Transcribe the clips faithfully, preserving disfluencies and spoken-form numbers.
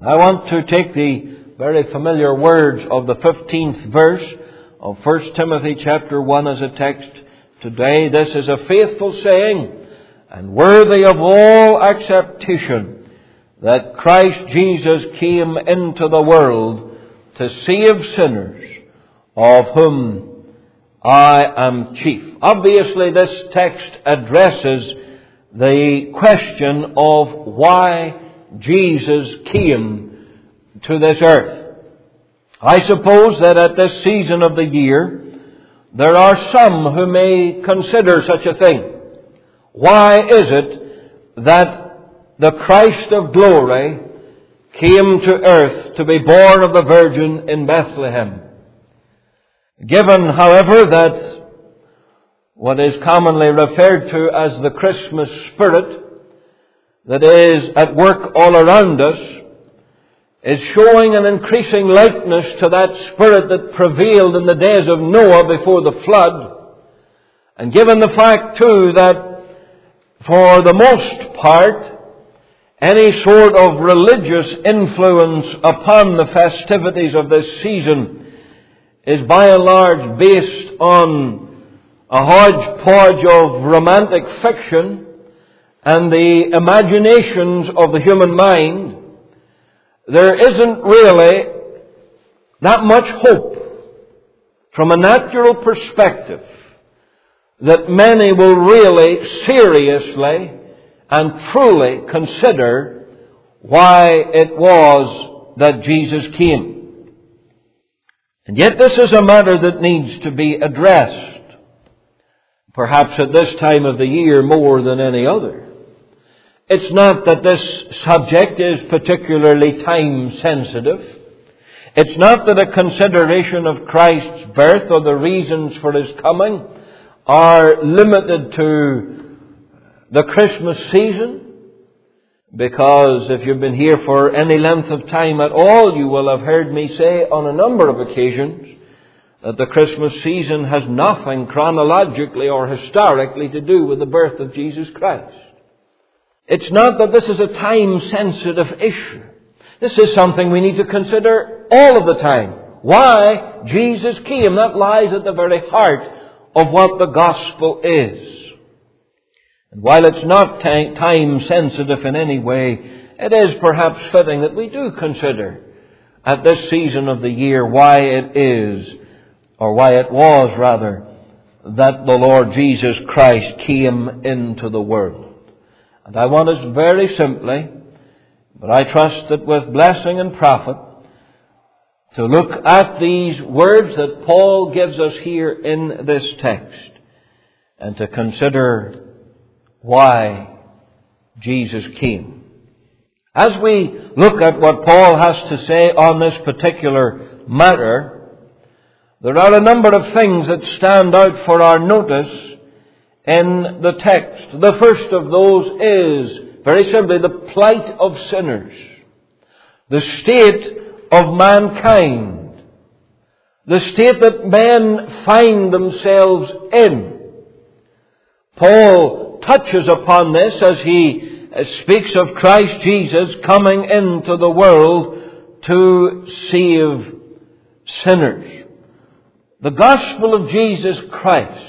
I want to take the very familiar words of the fifteenth verse of First Timothy chapter one as a text today. This is a faithful saying and worthy of all acceptation, that Christ Jesus came into the world to save sinners, of whom I am chief. Obviously, this text addresses the question of why Jesus came to this earth. I suppose that at this season of the year, there are some who may consider such a thing. Why is it that the Christ of glory came to earth to be born of the Virgin in Bethlehem? Given, however, that what is commonly referred to as the Christmas spirit that is at work all around us is showing an increasing likeness to that spirit that prevailed in the days of Noah before the flood. And given the fact, too, that for the most part, any sort of religious influence upon the festivities of this season is by and large based on a hodgepodge of romantic fiction and the imaginations of the human mind, there isn't really that much hope from a natural perspective that many will really seriously and truly consider why it was that Jesus came. And yet this is a matter that needs to be addressed, perhaps at this time of the year more than any other. It's not that this subject is particularly time sensitive. It's not that a consideration of Christ's birth or the reasons for His coming are limited to the Christmas season. Because if you've been here for any length of time at all, you will have heard me say on a number of occasions that the Christmas season has nothing chronologically or historically to do with the birth of Jesus Christ. It's not that this is a time-sensitive issue. This is something we need to consider all of the time. Why Jesus came, that lies at the very heart of what the gospel is. And while it's not time-sensitive in any way, it is perhaps fitting that we do consider at this season of the year why it is, or why it was rather, that the Lord Jesus Christ came into the world. And I want us very simply, but I trust that with blessing and profit, to look at these words that Paul gives us here in this text and to consider why Jesus came. As we look at what Paul has to say on this particular matter, there are a number of things that stand out for our notice in the text. The first of those is, very simply, the plight of sinners. The state of mankind. The state that men find themselves in. Paul touches upon this as he speaks of Christ Jesus coming into the world to save sinners. The gospel of Jesus Christ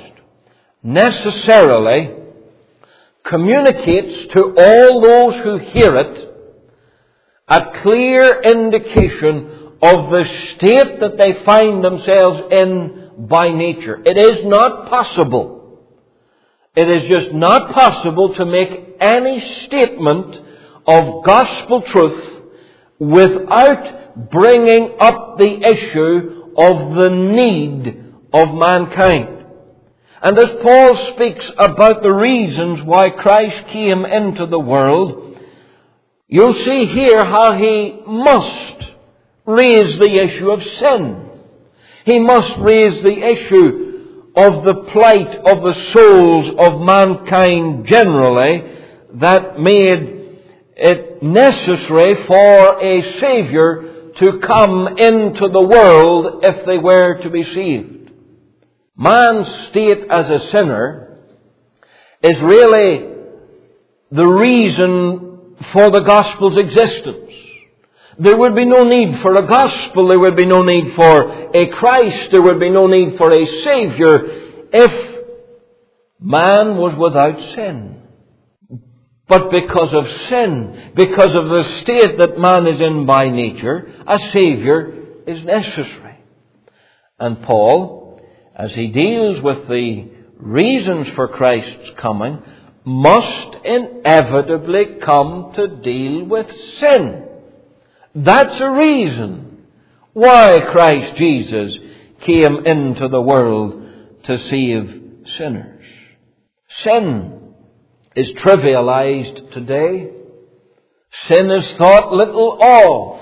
necessarily communicates to all those who hear it a clear indication of the state that they find themselves in by nature. It is not possible. It is just not possible to make any statement of gospel truth without bringing up the issue of the need of mankind. And as Paul speaks about the reasons why Christ came into the world, you'll see here how he must raise the issue of sin. He must raise the issue of the plight of the souls of mankind generally that made it necessary for a Savior to come into the world if they were to be saved. Man's state as a sinner is really the reason for the gospel's existence. There would be no need for a gospel. There would be no need for a Christ. There would be no need for a Savior if man was without sin. But because of sin, because of the state that man is in by nature, a Savior is necessary. And Paul, as he deals with the reasons for Christ's coming, must inevitably come to deal with sin. That's a reason why Christ Jesus came into the world to save sinners. Sin is trivialized today. Sin is thought little of.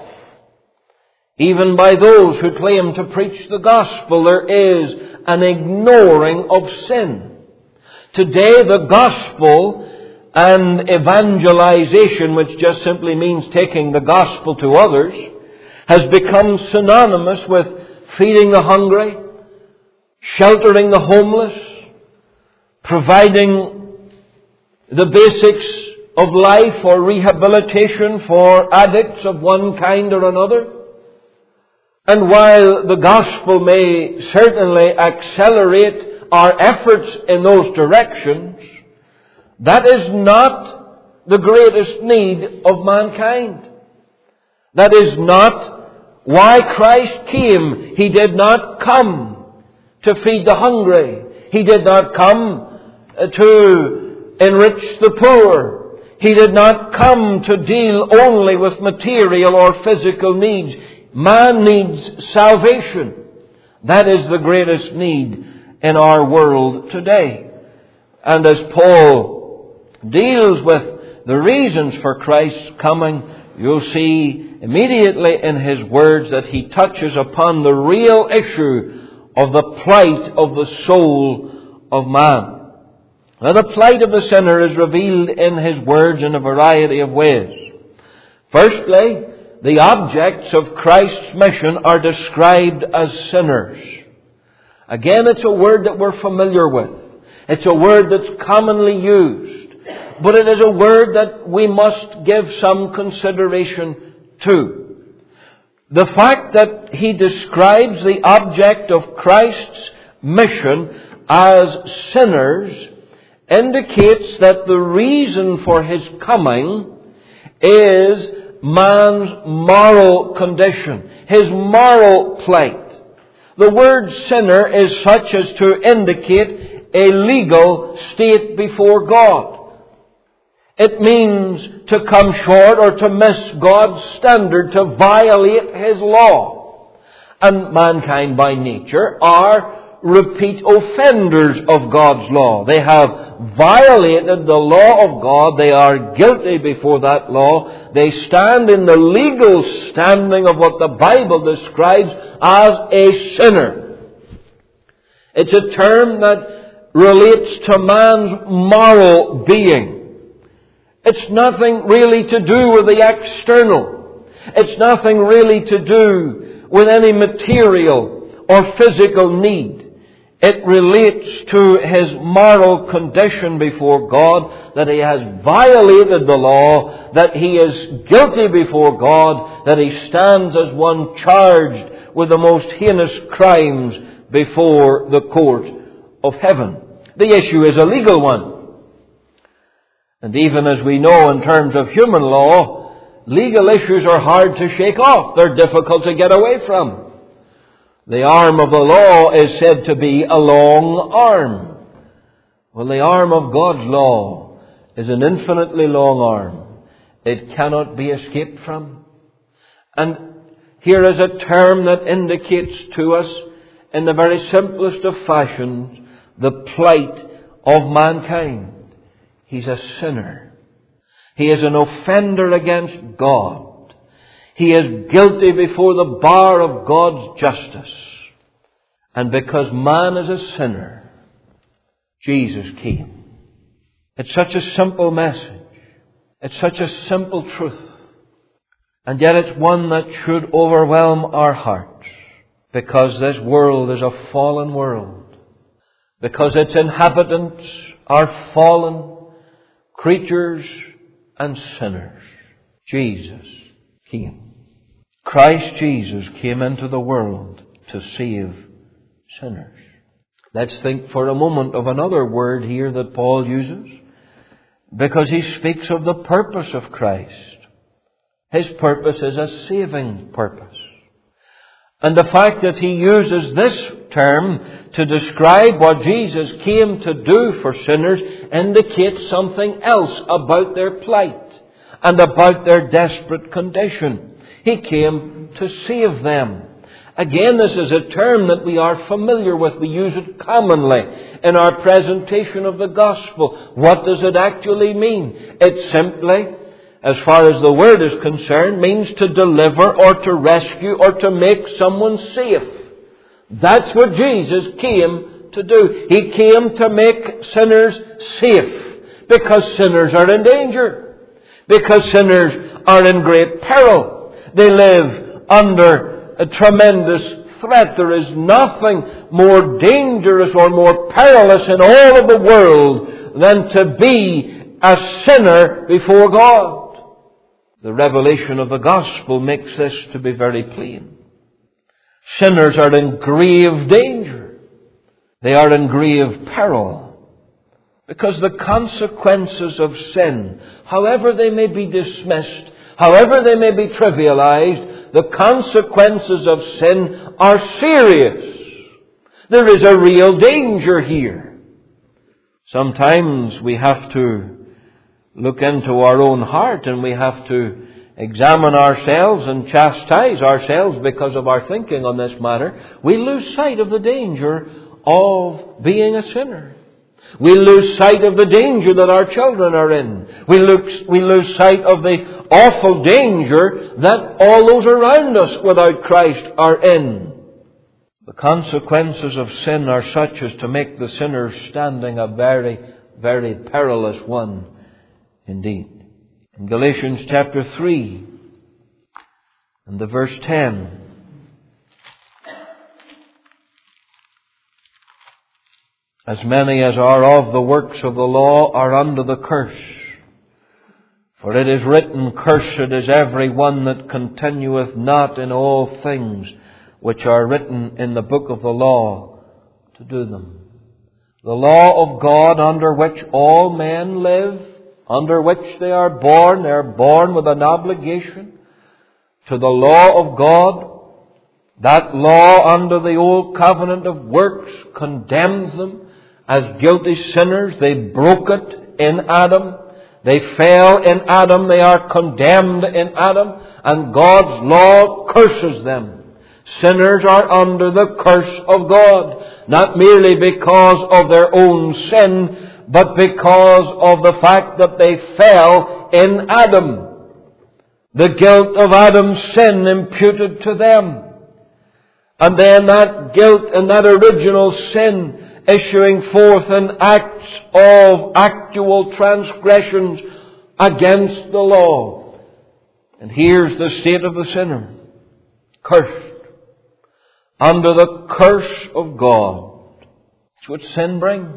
Even by those who claim to preach the gospel, there is an ignoring of sin. Today, the gospel and evangelization, which just simply means taking the gospel to others, has become synonymous with feeding the hungry, sheltering the homeless, providing the basics of life or rehabilitation for addicts of one kind or another. And while the gospel may certainly accelerate our efforts in those directions, that is not the greatest need of mankind. That is not why Christ came. He did not come to feed the hungry. He did not come to enrich the poor. He did not come to deal only with material or physical needs. Man needs salvation. That is the greatest need in our world today. And as Paul deals with the reasons for Christ's coming, you'll see immediately in his words that he touches upon the real issue of the plight of the soul of man. Now, the plight of the sinner is revealed in his words in a variety of ways. Firstly, the objects of Christ's mission are described as sinners. Again, it's a word that we're familiar with. It's a word that's commonly used. But it is a word that we must give some consideration to. The fact that he describes the object of Christ's mission as sinners indicates that the reason for his coming is man's moral condition, his moral plight. The word sinner is such as to indicate a legal state before God. It means to come short or to miss God's standard, to violate his law. And mankind by nature are repeat offenders of God's law. They have violated the law of God. They are guilty before that law. They stand in the legal standing of what the Bible describes as a sinner. It's a term that relates to man's moral being. It's nothing really to do with the external. It's nothing really to do with any material or physical need. It relates to his moral condition before God, that he has violated the law, that he is guilty before God, that he stands as one charged with the most heinous crimes before the court of heaven. The issue is a legal one. And even as we know in terms of human law, legal issues are hard to shake off. They're difficult to get away from. The arm of the law is said to be a long arm. Well, the arm of God's law is an infinitely long arm. It cannot be escaped from. And here is a term that indicates to us in the very simplest of fashions the plight of mankind. He's a sinner. He is an offender against God. He is guilty before the bar of God's justice. And because man is a sinner, Jesus came. It's such a simple message. It's such a simple truth. And yet it's one that should overwhelm our hearts. Because this world is a fallen world. Because its inhabitants are fallen creatures and sinners. Jesus came. Christ Jesus came into the world to save sinners. Let's think for a moment of another word here that Paul uses, because he speaks of the purpose of Christ. His purpose is a saving purpose. And the fact that he uses this term to describe what Jesus came to do for sinners indicates something else about their plight and about their desperate condition. He came to save them. Again, this is a term that we are familiar with. We use it commonly in our presentation of the gospel. What does it actually mean? It simply, as far as the word is concerned, means to deliver or to rescue or to make someone safe. That's what Jesus came to do. He came to make sinners safe, because sinners are in danger, because sinners are in great peril. They live under a tremendous threat. There is nothing more dangerous or more perilous in all of the world than to be a sinner before God. The revelation of the gospel makes this to be very plain. Sinners are in grave danger. They are in grave peril, because the consequences of sin, however they may be dismissed, however they may be trivialized, the consequences of sin are serious. There is a real danger here. Sometimes we have to look into our own heart, and we have to examine ourselves and chastise ourselves because of our thinking on this matter. We lose sight of the danger of being a sinner. We lose sight of the danger that our children are in. We lose, we lose sight of the awful danger that all those around us without Christ are in. The consequences of sin are such as to make the sinner standing a very, very perilous one indeed. In Galatians chapter three and the verse ten, as many as are of the works of the law are under the curse. For it is written, Cursed is every one that continueth not in all things which are written in the book of the law to do them. The law of God under which all men live, under which they are born, they are born with an obligation to the law of God. That law under the old covenant of works condemns them as guilty sinners. They broke it in Adam. They fell in Adam. They are condemned in Adam. And God's law curses them. Sinners are under the curse of God, not merely because of their own sin, but because of the fact that they fell in Adam. The guilt of Adam's sin imputed to them. And then that guilt and that original sin issuing forth in acts of actual transgressions against the law. And here's the state of the sinner. Cursed. Under the curse of God. That's what sin brings.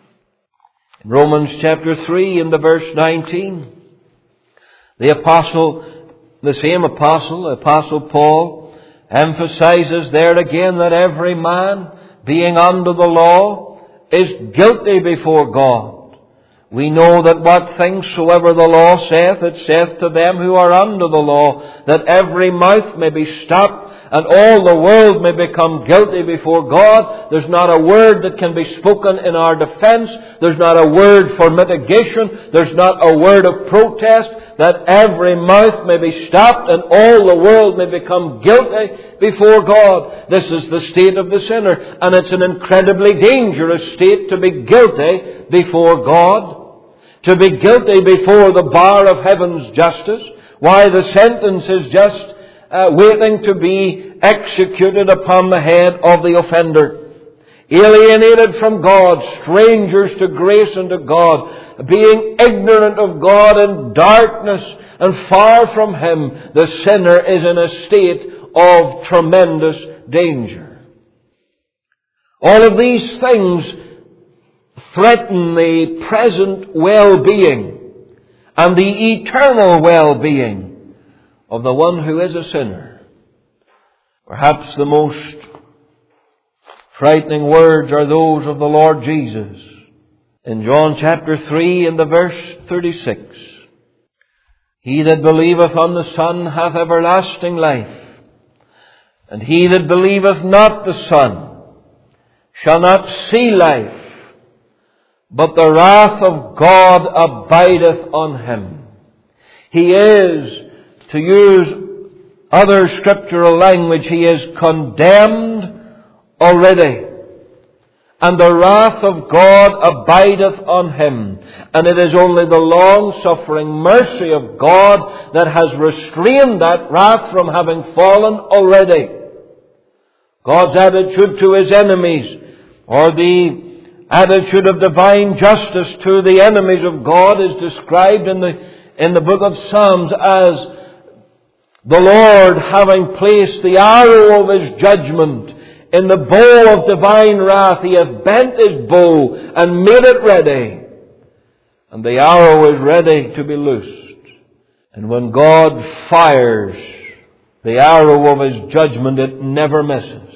In Romans chapter three and the verse nineteen, the apostle, the same apostle, the apostle Paul, emphasizes there again that every man being under the law is guilty before God. We know that what things soever the law saith, it saith to them who are under the law, that every mouth may be stopped, and all the world may become guilty before God. There's not a word that can be spoken in our defense. There's not a word for mitigation. There's not a word of protest. That every mouth may be stopped and all the world may become guilty before God. This is the state of the sinner. And it's an incredibly dangerous state to be guilty before God. To be guilty before the bar of heaven's justice. Why, the sentence is just Uh, waiting to be executed upon the head of the offender. Alienated from God, strangers to grace and to God, being ignorant of God in darkness and far from Him, the sinner is in a state of tremendous danger. All of these things threaten the present well-being and the eternal well-being of the one who is a sinner. Perhaps the most frightening words are those of the Lord Jesus in John chapter three and the verse thirty-six. He that believeth on the Son hath everlasting life, and he that believeth not the Son shall not see life, but the wrath of God abideth on him. He is, to use other scriptural language, he is condemned already. And the wrath of God abideth on him. And it is only the long-suffering mercy of God that has restrained that wrath from having fallen already. God's attitude to his enemies, or the attitude of divine justice to the enemies of God, is described in the, in the book of Psalms as the Lord having placed the arrow of his judgment in the bow of divine wrath. He hath bent his bow and made it ready, and the arrow is ready to be loosed. And when God fires the arrow of his judgment, it never misses.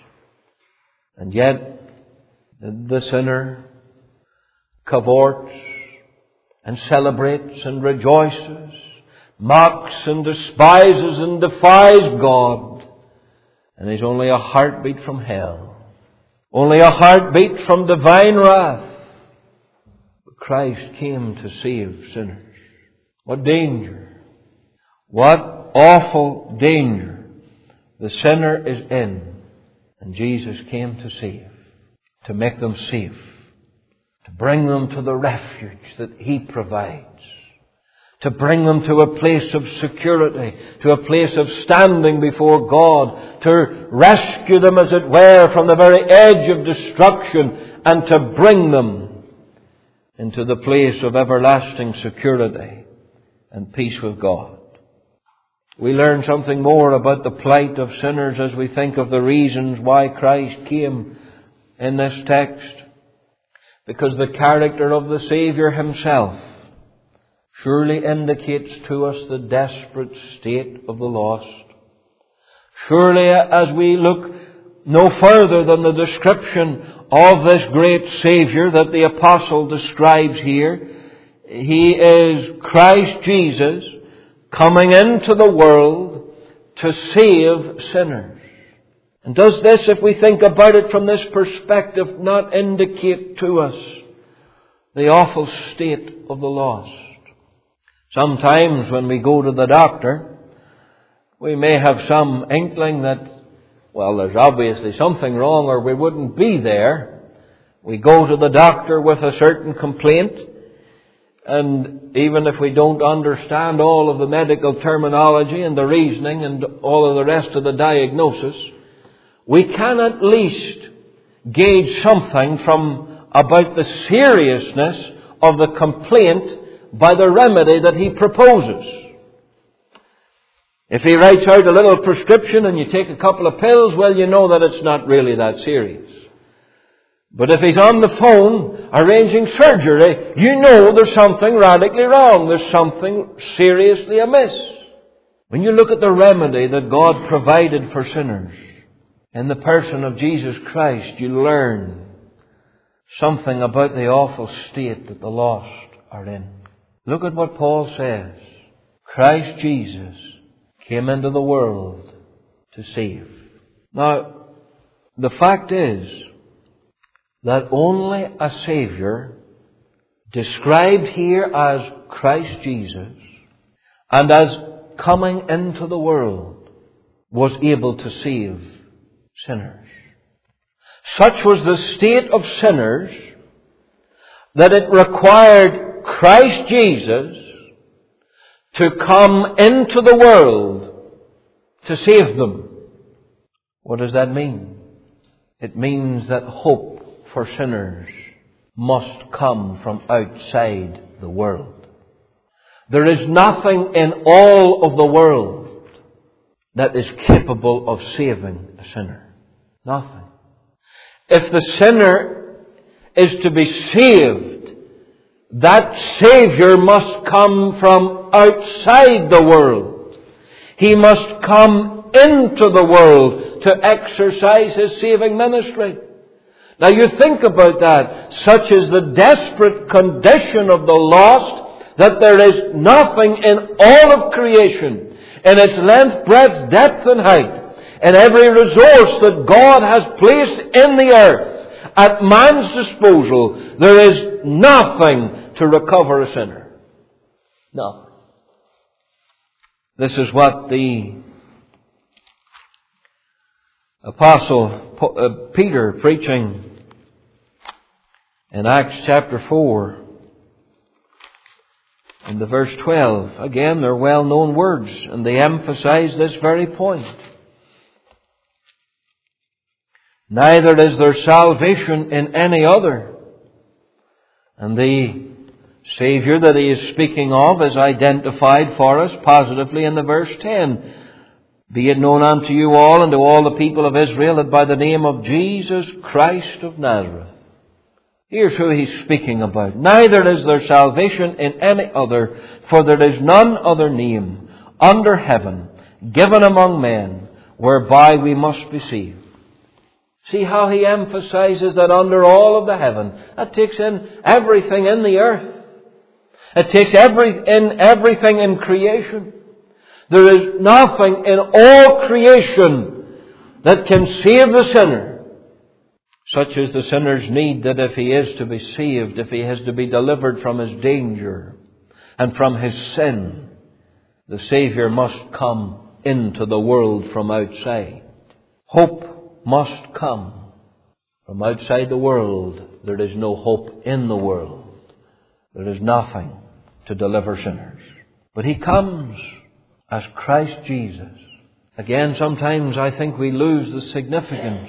And yet the sinner cavorts and celebrates and rejoices, mocks and despises and defies God, and is only a heartbeat from hell, only a heartbeat from divine wrath. But Christ came to save sinners. What danger, what awful danger the sinner is in, and Jesus came to save, to make them safe, to bring them to the refuge that he provides, to bring them to a place of security, to a place of standing before God, to rescue them, as it were, from the very edge of destruction, and to bring them into the place of everlasting security and peace with God. We learn something more about the plight of sinners as we think of the reasons why Christ came in this text. Because the character of the Saviour himself surely indicates to us the desperate state of the lost. Surely, as we look no further than the description of this great Saviour that the Apostle describes here, he is Christ Jesus coming into the world to save sinners. And does this, if we think about it from this perspective, not indicate to us the awful state of the lost? Sometimes when we go to the doctor, we may have some inkling that, well, there's obviously something wrong or we wouldn't be there. We go to the doctor with a certain complaint, and even if we don't understand all of the medical terminology and the reasoning and all of the rest of the diagnosis, we can at least gauge something from about the seriousness of the complaint by the remedy that he proposes. If he writes out a little prescription and you take a couple of pills, well, you know that it's not really that serious. But if he's on the phone arranging surgery, you know there's something radically wrong. There's something seriously amiss. When you look at the remedy that God provided for sinners in the person of Jesus Christ, you learn something about the awful state that the lost are in. Look at what Paul says. Christ Jesus came into the world to save. Now, the fact is that only a Saviour, described here as Christ Jesus, and as coming into the world, was able to save sinners. Such was the state of sinners that it required Christ Jesus to come into the world to save them. What does that mean? It means that hope for sinners must come from outside the world. There is nothing in all of the world that is capable of saving a sinner. Nothing. If the sinner is to be saved, that Saviour must come from outside the world. He must come into the world to exercise His saving ministry. Now you think about that. Such is the desperate condition of the lost that there is nothing in all of creation, in its length, breadth, depth and height, and every resource that God has placed in the earth at man's disposal, there is nothing to recover a sinner. No. This is what the Apostle Peter, preaching in Acts chapter four, in the verse twelve, again, they're well-known words, and they emphasize this very point. Neither is there salvation in any other. And the Savior that he is speaking of is identified for us positively in the verse ten. Be it known unto you all and to all the people of Israel that by the name of Jesus Christ of Nazareth. Here's who he's speaking about. Neither is there salvation in any other, for there is none other name under heaven given among men whereby we must be saved. See how he emphasizes that under all of the heaven. That takes in everything in the earth. It takes every, in everything in creation. There is nothing in all creation that can save the sinner. Such is the sinner's need that if he is to be saved, if he has to be delivered from his danger and from his sin, the Savior must come into the world from outside. Hope must come from outside the world. There is no hope in the world. There is nothing to deliver sinners. But He comes as Christ Jesus. Again, sometimes I think we lose the significance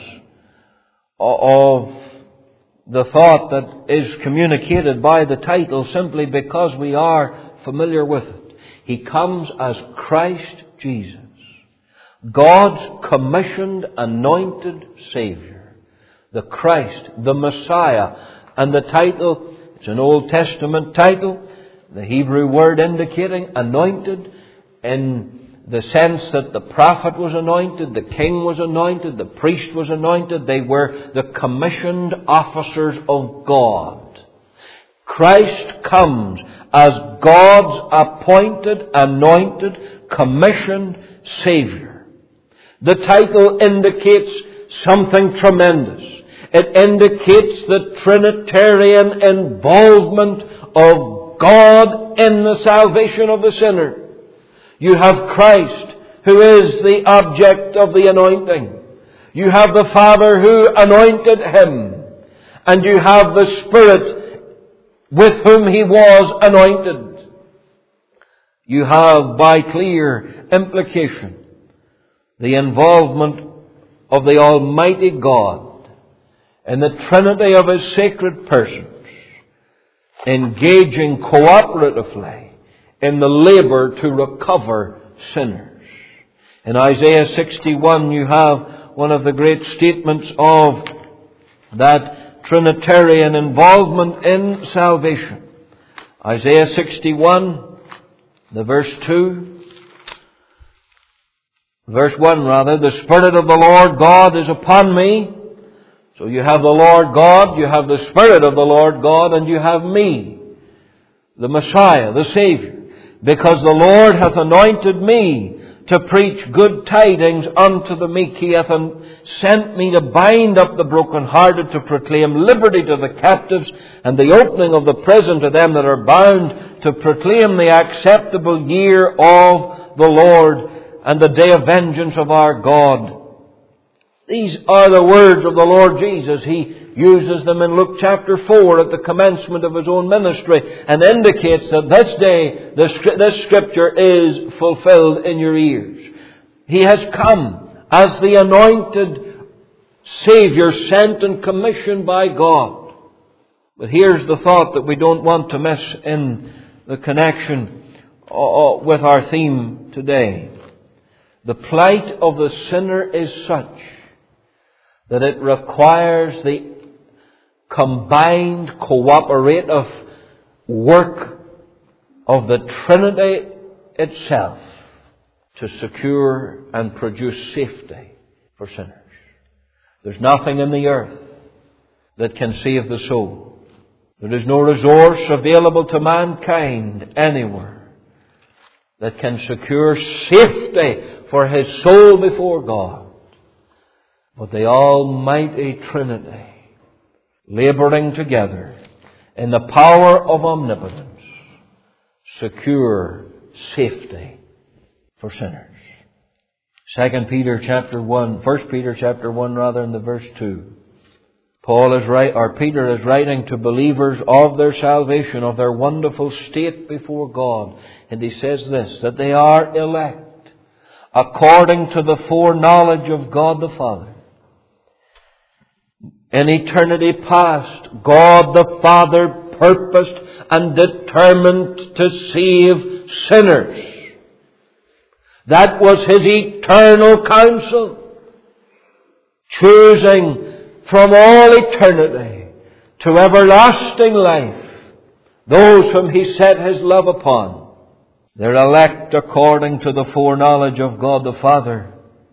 of the thought that is communicated by the title simply because we are familiar with it. He comes as Christ Jesus, God's commissioned, anointed Savior, the Christ, the Messiah. And the title, it's an Old Testament title, the Hebrew word indicating anointed, in the sense that the prophet was anointed, the king was anointed, the priest was anointed. They were the commissioned officers of God. Christ comes as God's appointed, anointed, commissioned Savior. The title indicates something tremendous. It indicates the Trinitarian involvement of God in the salvation of the sinner. You have Christ, who is the object of the anointing. You have the Father who anointed Him. And you have the Spirit with whom He was anointed. You have, by clear implication, the involvement of the Almighty God in the Trinity of His sacred persons, engaging cooperatively in the labor to recover sinners. In Isaiah sixty-one, you have one of the great statements of that Trinitarian involvement in salvation. Isaiah sixty-one, the verse two, verse one rather, the Spirit of the Lord God is upon me. So you have the Lord God, you have the Spirit of the Lord God, and you have me, the Messiah, the Savior. Because the Lord hath anointed me to preach good tidings unto the meek. He hath sent me to bind up the brokenhearted, to proclaim liberty to the captives, and the opening of the prison to them that are bound, to proclaim the acceptable year of the Lord, and the day of vengeance of our God. These are the words of the Lord Jesus. He uses them in Luke chapter four at the commencement of His own ministry, and indicates that this day, this, this scripture is fulfilled in your ears. He has come as the anointed Savior, sent and commissioned by God. But here's the thought that we don't want to miss in the connection with our theme today. The plight of the sinner is such that it requires the combined, cooperative work of the Trinity itself to secure and produce safety for sinners. There's nothing in the earth that can save the soul. There is no resource available to mankind anywhere that can secure safety for his soul before God. But the Almighty Trinity, laboring together in the power of omnipotence, secure safety for sinners. Second Peter chapter one, First Peter chapter one rather, in the verse two. Paul is right, or Peter is writing to believers of their salvation, of their wonderful state before God. And he says this, that they are elect according to the foreknowledge of God the Father. In eternity past, God the Father purposed and determined to save sinners. That was His eternal counsel, choosing from all eternity to everlasting life those whom He set His love upon. They're elect according to the foreknowledge of God the Father.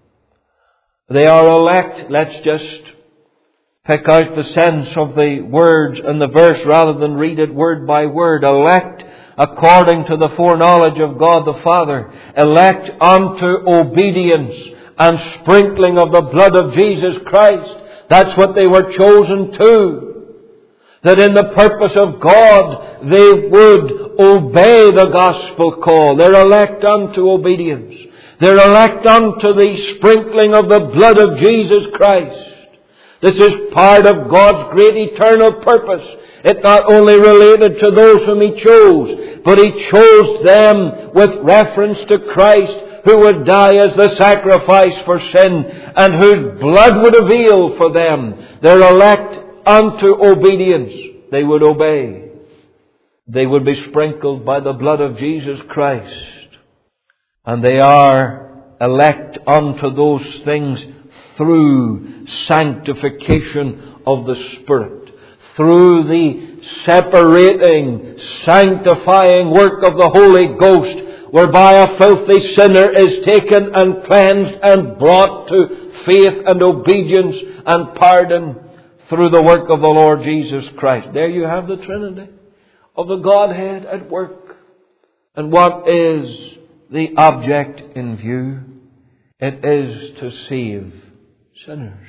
They are elect, let's just pick out the sense of the words in the verse rather than read it word by word. Elect according to the foreknowledge of God the Father. Elect unto obedience and sprinkling of the blood of Jesus Christ. That's what they were chosen to. That in the purpose of God they would obey the gospel call. They're elect unto obedience. They're elect unto the sprinkling of the blood of Jesus Christ. This is part of God's great eternal purpose. It not only related to those whom He chose, but He chose them with reference to Christ, who would die as the sacrifice for sin, and whose blood would avail for them. They're elect unto obedience. They would obey. They would be sprinkled by the blood of Jesus Christ. And they are elect unto those things through sanctification of the Spirit, through the separating, sanctifying work of the Holy Ghost, whereby a filthy sinner is taken and cleansed and brought to faith and obedience and pardon through the work of the Lord Jesus Christ. There you have the Trinity of the Godhead at work. And what is the object in view? It is to save sinners.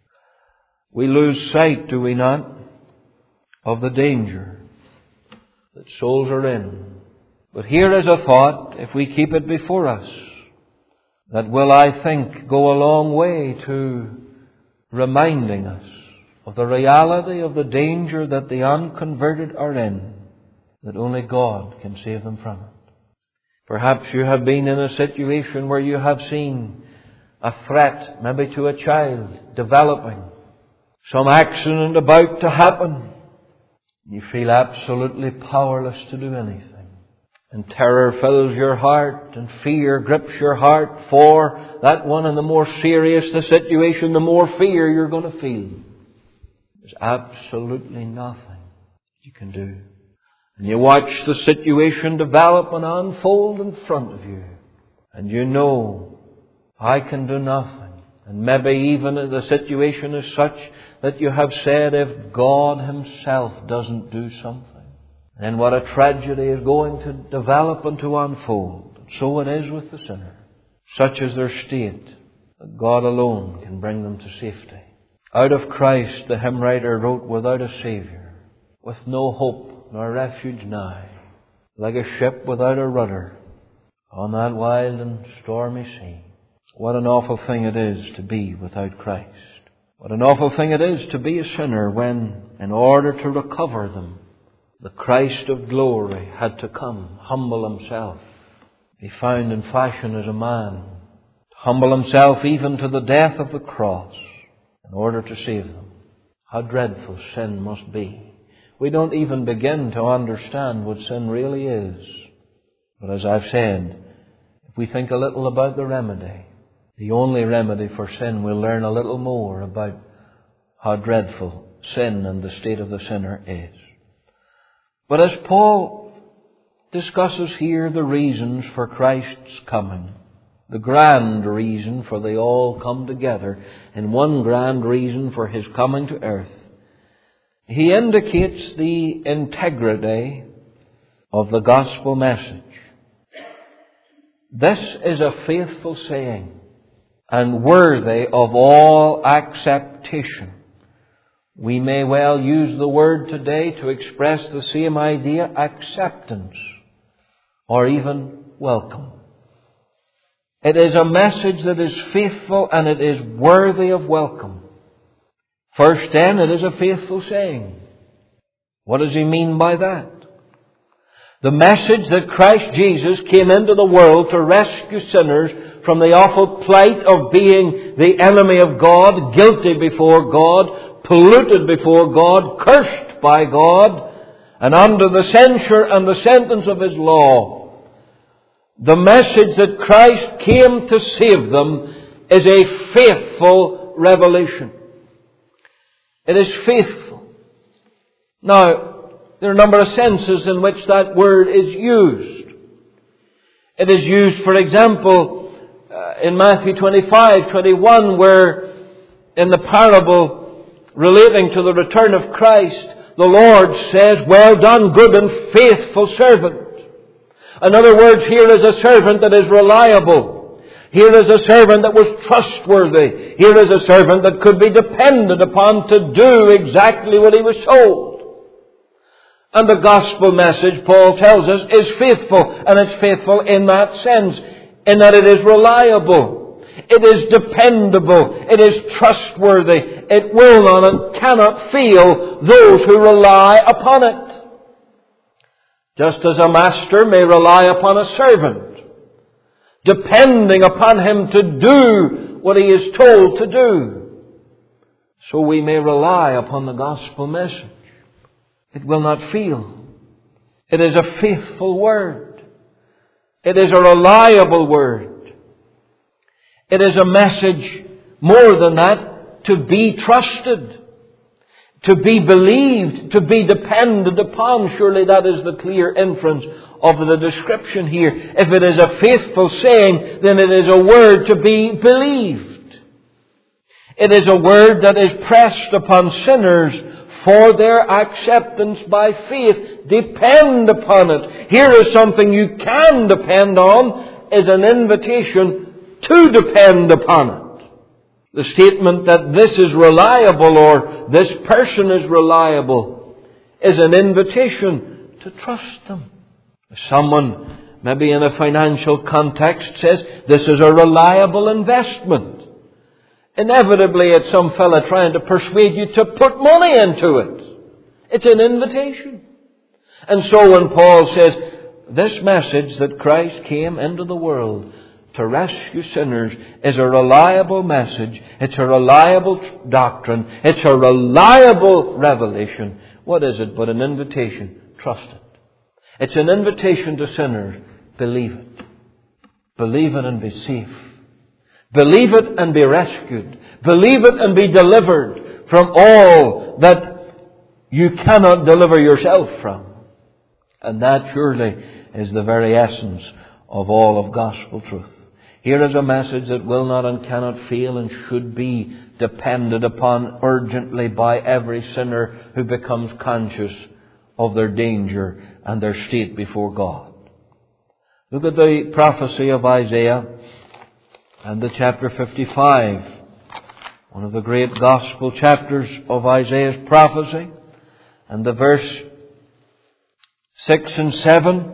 We lose sight, do we not, of the danger that souls are in. But here is a thought, if we keep it before us, that will, I think, go a long way to reminding us of the reality of the danger that the unconverted are in, that only God can save them from it. Perhaps you have been in a situation where you have seen a threat, maybe to a child, developing, some accident about to happen. You feel absolutely powerless to do anything. And terror fills your heart, and fear grips your heart for that one. And the more serious the situation, the more fear you're going to feel. There's absolutely nothing you can do. And you watch the situation develop and unfold in front of you. And you know, I can do nothing. And maybe even the situation is such that you have said, if God Himself doesn't do something, then what a tragedy is going to develop and to unfold. And so it is with the sinner. Such is their state, that God alone can bring them to safety. Out of Christ, the hymn writer wrote, without a Saviour, with no hope nor refuge nigh, like a ship without a rudder, on that wild and stormy sea. What an awful thing it is to be without Christ. What an awful thing it is to be a sinner when, in order to recover them, the Christ of glory had to come, humble Himself, be found in fashion as a man, humble Himself even to the death of the cross in order to save them. How dreadful sin must be. We don't even begin to understand what sin really is. But as I've said, if we think a little about the remedy, the only remedy for sin, we'll learn a little more about how dreadful sin and the state of the sinner is. But as Paul discusses here the reasons for Christ's coming, the grand reason for they all come together, and one grand reason for His coming to earth. He indicates the integrity of the gospel message. This is a faithful saying and worthy of all acceptation. We may well use the word today to express the same idea, acceptance, or even welcome. It is a message that is faithful and it is worthy of welcome. First then, it is a faithful saying. What does he mean by that? The message that Christ Jesus came into the world to rescue sinners from the awful plight of being the enemy of God, guilty before God, polluted before God, cursed by God, and under the censure and the sentence of His law. The message that Christ came to save them is a faithful revelation. It is faithful. Now, there are a number of senses in which that word is used. It is used, for example, uh, in Matthew twenty-five, twenty-one, where in the parable relating to the return of Christ, the Lord says, "Well done, good and faithful servant." In other words, here is a servant that is reliable. Here is a servant that was trustworthy. Here is a servant that could be depended upon to do exactly what he was told. And the gospel message, Paul tells us, is faithful. And it's faithful in that sense, in that it is reliable. It is dependable. It is trustworthy. It will not and cannot fail those who rely upon it. Just as a master may rely upon a servant, depending upon him to do what he is told to do, so we may rely upon the gospel message. It will not fail. It is a faithful word. It is a reliable word. It is a message, more than that, to be trusted, to be believed, to be depended upon. Surely that is the clear inference of the description here. If it is a faithful saying, then it is a word to be believed. It is a word that is pressed upon sinners for their acceptance by faith. Depend upon it. Here is something you can depend on, is an invitation to depend upon it. The statement that this is reliable or this person is reliable is an invitation to trust them. Someone, maybe in a financial context, says this is a reliable investment. Inevitably, it's some fella trying to persuade you to put money into it. It's an invitation. And so when Paul says, this message that Christ came into the world to rescue sinners is a reliable message. It's a reliable doctrine. It's a reliable revelation. What is it but an invitation? Trust it. It's an invitation to sinners. Believe it. Believe it and be safe. Believe it and be rescued. Believe it and be delivered from all that you cannot deliver yourself from. And that surely is the very essence of all of gospel truth. Here is a message that will not and cannot fail and should be depended upon urgently by every sinner who becomes conscious of their danger and their state before God. Look at the prophecy of Isaiah and the chapter fifty-five, one of the great gospel chapters of Isaiah's prophecy, and the verse six and seven.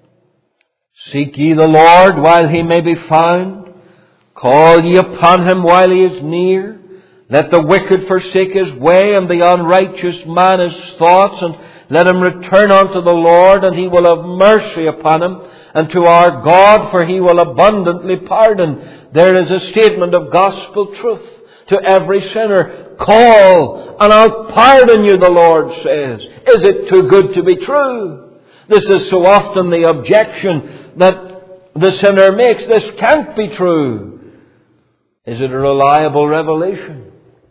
Seek ye the Lord while He may be found. Call ye upon Him while He is near. Let the wicked forsake his way, and the unrighteous man his thoughts, and let him return unto the Lord, and He will have mercy upon him, and to our God, for He will abundantly pardon. There is a statement of gospel truth to every sinner. Call, and I'll pardon you, the Lord says. Is it too good to be true? This is so often the objection that the sinner makes. This can't be true. Is it a reliable revelation?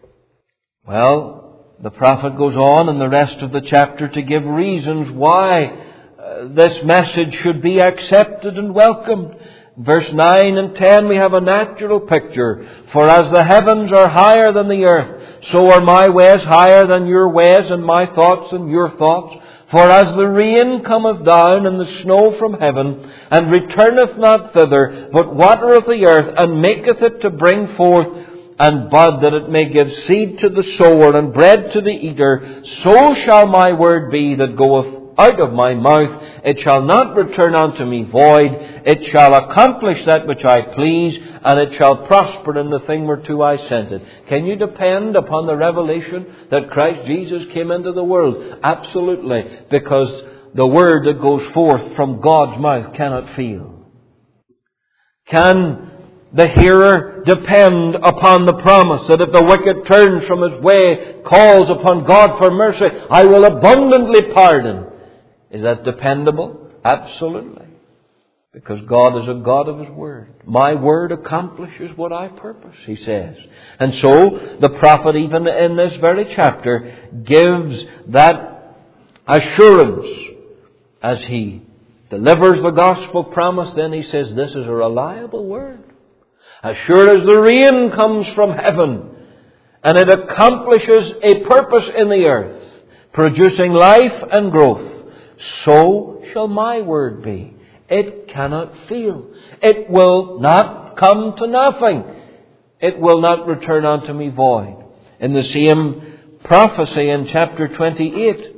Well, the prophet goes on in the rest of the chapter to give reasons why uh, this message should be accepted and welcomed. Verse nine and ten, we have a natural picture. For as the heavens are higher than the earth, so are my ways higher than your ways, and my thoughts than your thoughts. For as the rain cometh down, and the snow from heaven, and returneth not thither, but watereth the earth, and maketh it to bring forth and bud, that it may give seed to the sower, and bread to the eater, so shall my word be that goeth out of my mouth. It shall not return unto me void. It shall accomplish that which I please, and it shall prosper in the thing whereto I sent it. Can you depend upon the revelation that Christ Jesus came into the world? Absolutely. Because the word that goes forth from God's mouth cannot fail. Can the hearer depend upon the promise that if the wicked turns from his way, calls upon God for mercy, I will abundantly pardon? Is that dependable? Absolutely. Because God is a God of His Word. My Word accomplishes what I purpose, He says. And so, the prophet, even in this very chapter, gives that assurance as he delivers the gospel promise. Then he says, this is a reliable Word. As sure as the rain comes from heaven, and it accomplishes a purpose in the earth, producing life and growth, so shall my word be. It cannot fail. It will not come to nothing. It will not return unto me void. In the same prophecy in chapter twenty-eight,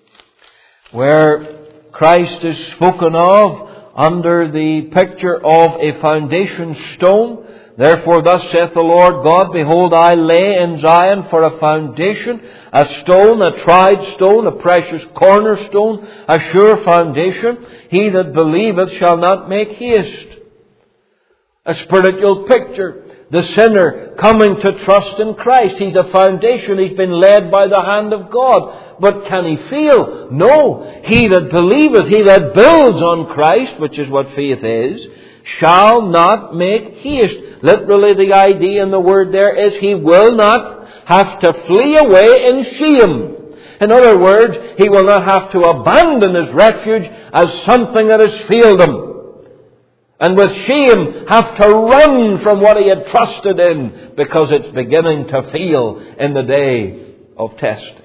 where Christ is spoken of under the picture of a foundation stone. Therefore thus saith the Lord God, behold, I lay in Zion for a foundation, a stone, a tried stone, a precious cornerstone, a sure foundation. He that believeth shall not make haste. A spiritual picture. The sinner coming to trust in Christ. He's a foundation. He's been led by the hand of God. But can he fail? No. He that believeth, he that builds on Christ, which is what faith is, shall not make haste. Literally, the idea in the word there is he will not have to flee away in shame. In other words, he will not have to abandon his refuge as something that has failed him. And with shame have to run from what he had trusted in because it's beginning to fail in the day of testing.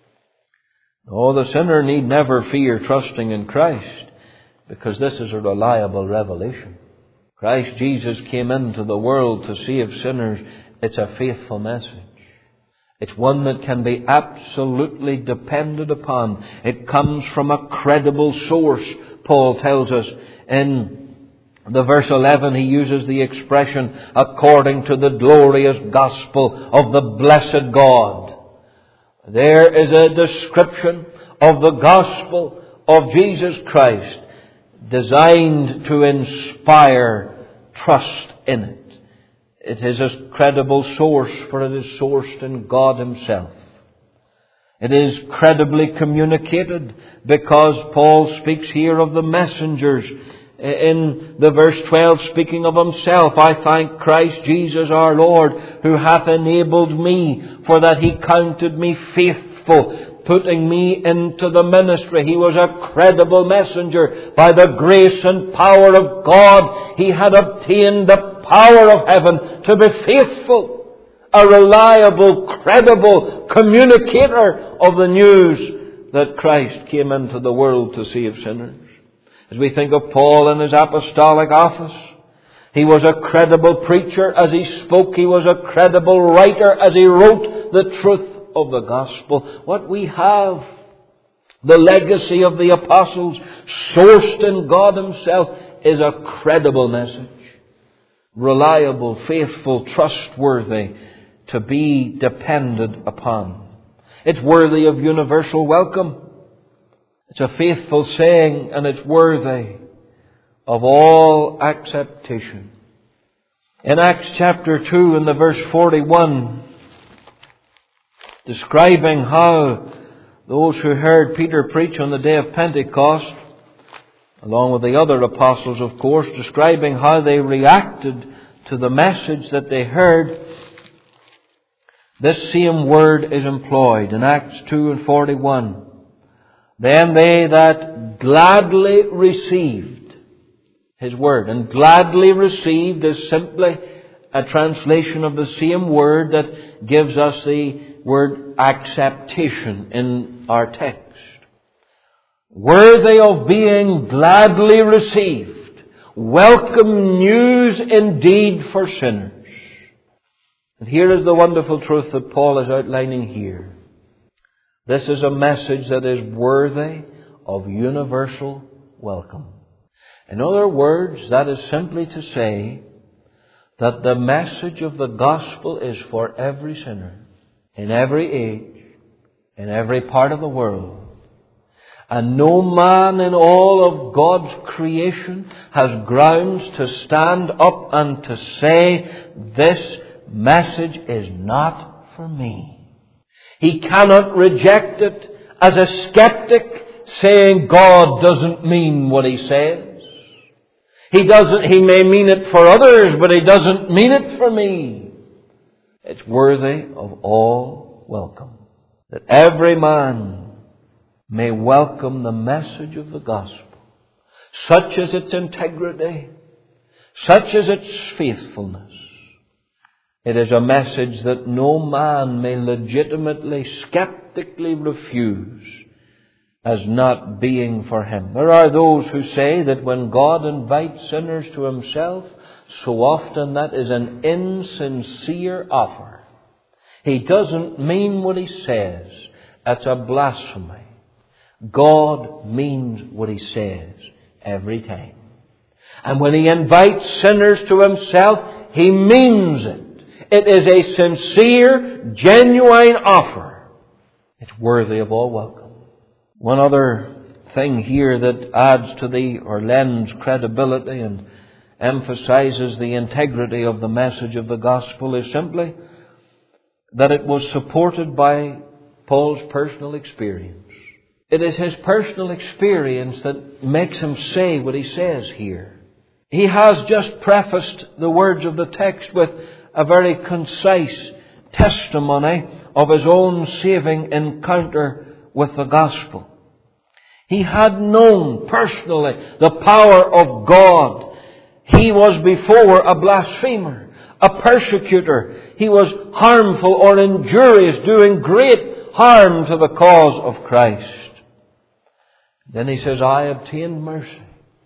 Oh, the sinner need never fear trusting in Christ, because this is a reliable revelation. Christ Jesus came into the world to save sinners. It's a faithful message. It's one that can be absolutely depended upon. It comes from a credible source, Paul tells us. In the verse eleven, he uses the expression, according to the glorious gospel of the blessed God. There is a description of the gospel of Jesus Christ, designed to inspire trust in it. It is a credible source, for it is sourced in God Himself. It is credibly communicated because Paul speaks here of the messengers. In the verse twelve, speaking of himself, I thank Christ Jesus our Lord, who hath enabled me, for that He counted me faithful, putting me into the ministry. He was a credible messenger. By the grace and power of God, he had obtained the power of heaven to be faithful, a reliable, credible communicator of the news that Christ came into the world to save sinners. As we think of Paul in his apostolic office, he was a credible preacher as he spoke. He was a credible writer as he wrote the truth of the gospel. What we have, the legacy of the apostles, sourced in God Himself, is a credible message. Reliable, faithful, trustworthy, to be depended upon. It's worthy of universal welcome. It's a faithful saying, and it's worthy of all acceptation. In Acts chapter two, in the verse forty-one, describing how those who heard Peter preach on the day of Pentecost, along with the other apostles, of course, describing how they reacted to the message that they heard, this same word is employed in Acts two and forty-one. Then they that gladly received His Word. And gladly received is simply a translation of the same word that gives us the word acceptation in our text. Worthy of being gladly received. Welcome news indeed for sinners. And here is the wonderful truth that Paul is outlining here. This is a message that is worthy of universal welcome. In other words, that is simply to say that the message of the gospel is for every sinner, in every age, in every part of the world. And no man in all of God's creation has grounds to stand up and to say, this message is not for me. He cannot reject it as a skeptic saying God doesn't mean what He says. He doesn't, He may mean it for others, but He doesn't mean it for me. It's worthy of all welcome. That every man may welcome the message of the gospel, such as its integrity, such as its faithfulness. It is a message that no man may legitimately, skeptically refuse as not being for him. There are those who say that when God invites sinners to Himself, so often that is an insincere offer. He doesn't mean what He says. That's a blasphemy. God means what He says every time. And when He invites sinners to Himself, He means it. It is a sincere, genuine offer. It's worthy of all welcome. One other thing here that adds to the, or lends credibility and emphasizes the integrity of the message of the gospel is simply that it was supported by Paul's personal experience. It is his personal experience that makes him say what he says here. He has just prefaced the words of the text with a very concise testimony of his own saving encounter with the gospel. He had known personally the power of God. He was before a blasphemer, a persecutor. He was harmful or injurious, doing great harm to the cause of Christ. Then he says, I obtained mercy.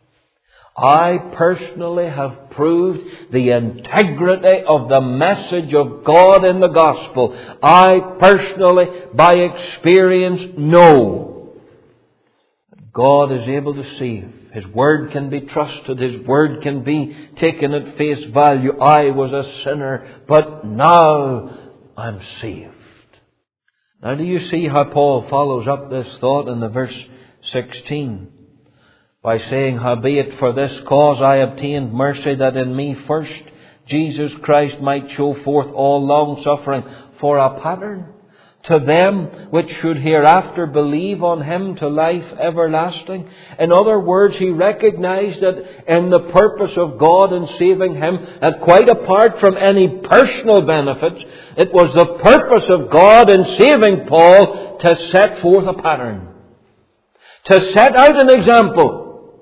I personally have proved the integrity of the message of God in the gospel. I personally, by experience, know that God is able to save. His word can be trusted. His word can be taken at face value. I was a sinner, but now I'm saved. Now do you see how Paul follows up this thought in the verse sixteen? By saying, howbeit for this cause I obtained mercy, that in me first Jesus Christ might show forth all long suffering for a pattern to them which should hereafter believe on Him to life everlasting. In other words, he recognized that in the purpose of God in saving him, that quite apart from any personal benefits, it was the purpose of God in saving Paul to set forth a pattern, to set out an example.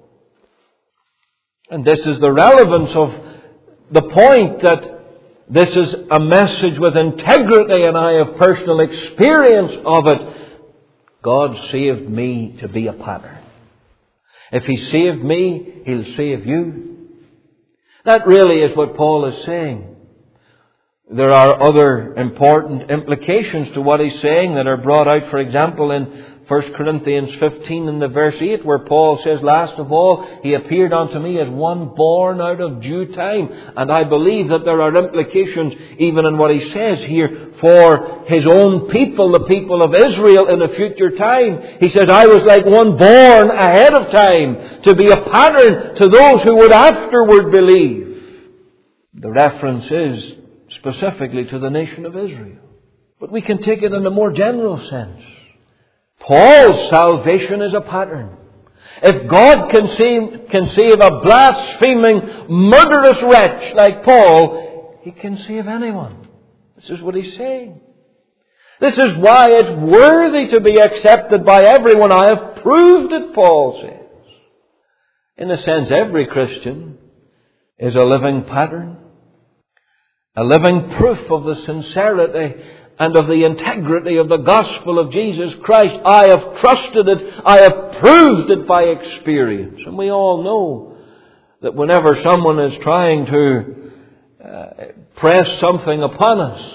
And this is the relevance of the point, that this is a message with integrity, and I have personal experience of it. God saved me to be a pattern. If He saved me, He'll save you. That really is what Paul is saying. There are other important implications to what he's saying that are brought out, for example, in First Corinthians fifteen in the verse eight, where Paul says, last of all, He appeared unto me as one born out of due time. And I believe that there are implications even in what he says here for his own people, the people of Israel in a future time. He says, I was like one born ahead of time to be a pattern to those who would afterward believe. The reference is specifically to the nation of Israel. But we can take it in a more general sense. Paul's salvation is a pattern. If God can save, can save a blaspheming, murderous wretch like Paul, He can save anyone. This is what he's saying. This is why it's worthy to be accepted by everyone. I have proved it, Paul says. In a sense, every Christian is a living pattern, a living proof of the sincerity and of the integrity of the gospel of Jesus Christ. I have trusted it. I have proved it by experience. And we all know that whenever someone is trying to uh, press something upon us,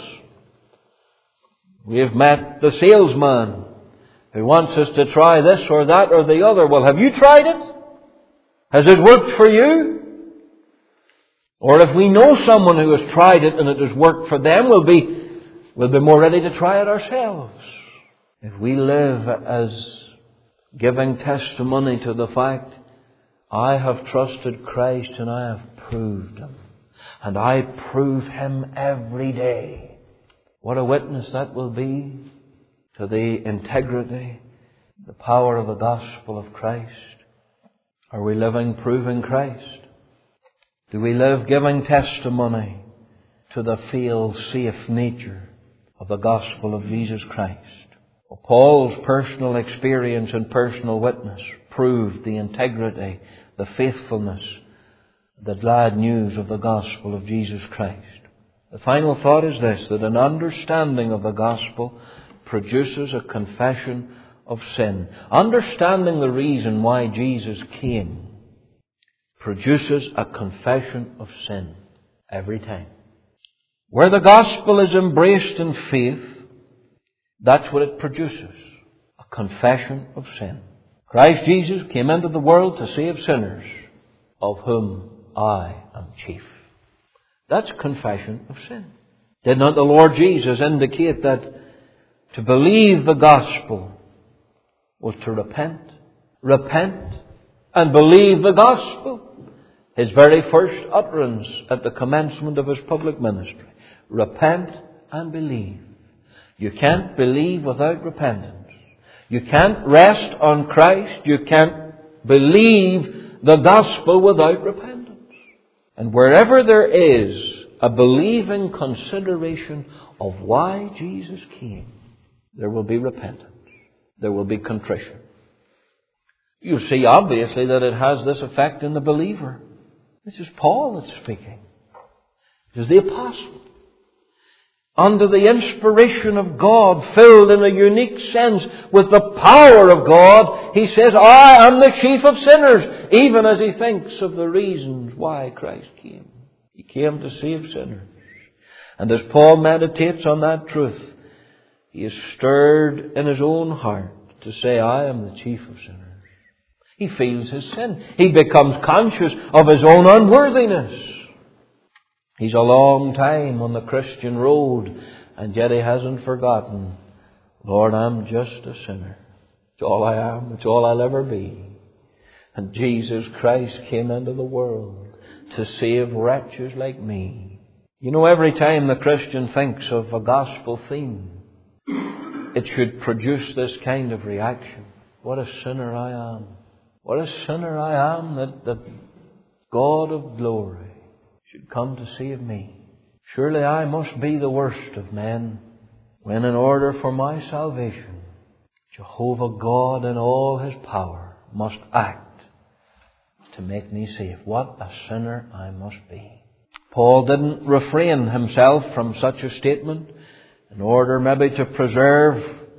we have met the salesman who wants us to try this or that or the other. Well, have you tried it? Has it worked for you? Or if we know someone who has tried it and it has worked for them, we'll be We'll be more ready to try it ourselves. If we live as giving testimony to the fact, I have trusted Christ and I have proved Him. And I prove Him every day. What a witness that will be to the integrity, the power of the gospel of Christ. Are we living proving Christ? Do we live giving testimony to the fail-safe nature of the gospel of Jesus Christ? Well, Paul's personal experience and personal witness proved the integrity, the faithfulness, the glad news of the gospel of Jesus Christ. The final thought is this, that an understanding of the gospel produces a confession of sin. Understanding the reason why Jesus came produces a confession of sin every time. Where the gospel is embraced in faith, that's what it produces. A confession of sin. Christ Jesus came into the world to save sinners, of whom I am chief. That's confession of sin. Did not the Lord Jesus indicate that to believe the gospel was to repent? Repent and believe the gospel. His very first utterance at the commencement of His public ministry. Repent and believe. You can't believe without repentance. You can't rest on Christ. You can't believe the gospel without repentance. And wherever there is a believing consideration of why Jesus came, there will be repentance. There will be contrition. You see obviously that it has this effect in the believer. This is Paul that's speaking. This is the apostle. Under the inspiration of God, filled in a unique sense with the power of God, he says, I am the chief of sinners, even as he thinks of the reasons why Christ came. He came to save sinners. And as Paul meditates on that truth, he is stirred in his own heart to say, I am the chief of sinners. He feels his sin. He becomes conscious of his own unworthiness. He's a long time on the Christian road, and yet he hasn't forgotten, Lord, I'm just a sinner. It's all I am. It's all I'll ever be. And Jesus Christ came into the world to save wretches like me. You know, every time the Christian thinks of a gospel theme, it should produce this kind of reaction. What a sinner I am. What a sinner I am that the God of glory should come to save me. Surely I must be the worst of men, when in order for my salvation, Jehovah God in all His power must act to make me safe. What a sinner I must be. Paul didn't refrain himself from such a statement in order maybe to preserve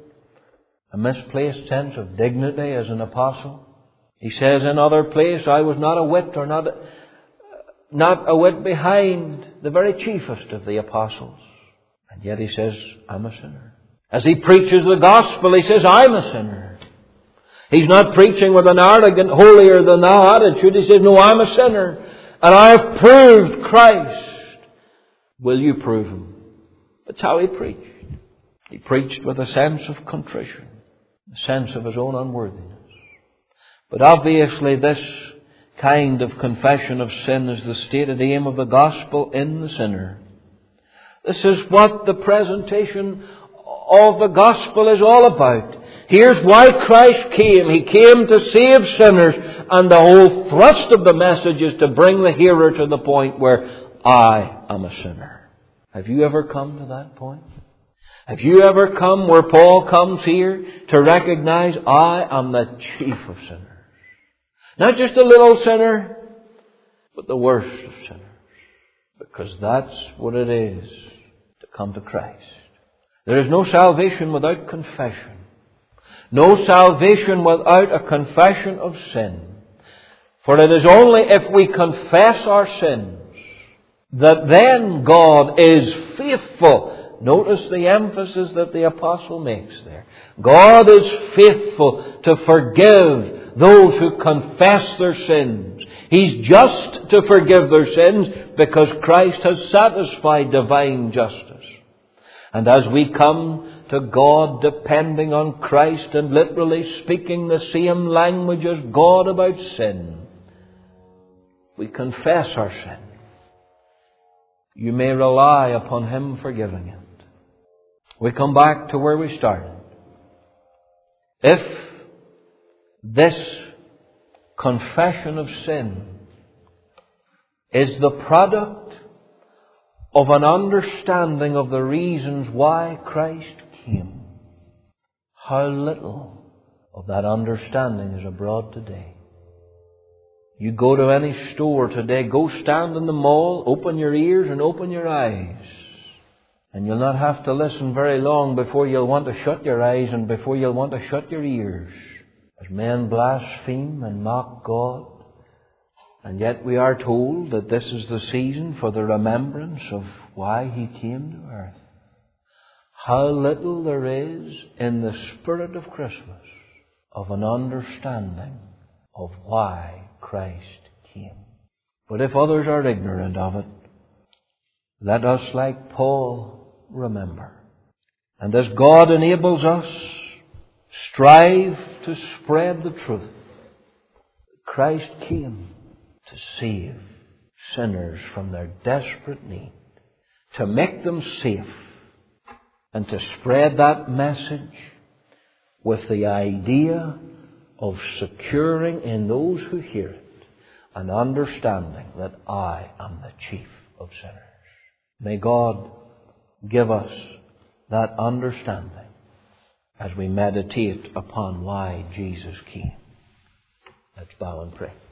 a misplaced sense of dignity as an apostle. He says in other place, I was not a whit or not a, not a whit behind the very chiefest of the apostles. And yet he says, I'm a sinner. As he preaches the gospel, he says, I'm a sinner. He's not preaching with an arrogant, holier than thou attitude. He says, no, I'm a sinner. And I have proved Christ. Will you prove Him? That's how he preached. He preached with a sense of contrition, a sense of his own unworthiness. But obviously this kind of confession of sin is the stated aim of the gospel in the sinner. This is what the presentation of the gospel is all about. Here's why Christ came. He came to save sinners, and the whole thrust of the message is to bring the hearer to the point where I am a sinner. Have you ever come to that point? Have you ever come where Paul comes here to recognize I am the chief of sinners? Not just a little sinner, but the worst of sinners. Because that's what it is to come to Christ. There is no salvation without confession. No salvation without a confession of sin. For it is only if we confess our sins that then God is faithful. Notice the emphasis that the apostle makes there. God is faithful to forgive those who confess their sins. He's just to forgive their sins because Christ has satisfied divine justice. And as we come to God depending on Christ and literally speaking the same language as God about sin, we confess our sin. You may rely upon Him forgiving it. We come back to where we started. If this confession of sin is the product of an understanding of the reasons why Christ came, how little of that understanding is abroad today. You go to any store today, go stand in the mall, open your ears and open your eyes. And you'll not have to listen very long before you'll want to shut your eyes and before you'll want to shut your ears. As men blaspheme and mock God. And yet we are told that this is the season for the remembrance of why He came to earth. How little there is in the spirit of Christmas of an understanding of why Christ came. But if others are ignorant of it, let us, like Paul, remember. And as God enables us, strive to spread the truth. Christ came to save sinners from their desperate need, to make them safe, and to spread that message with the idea of securing in those who hear it an understanding that I am the chief of sinners. May God give us that understanding as we meditate upon why Jesus came. Let's bow and pray.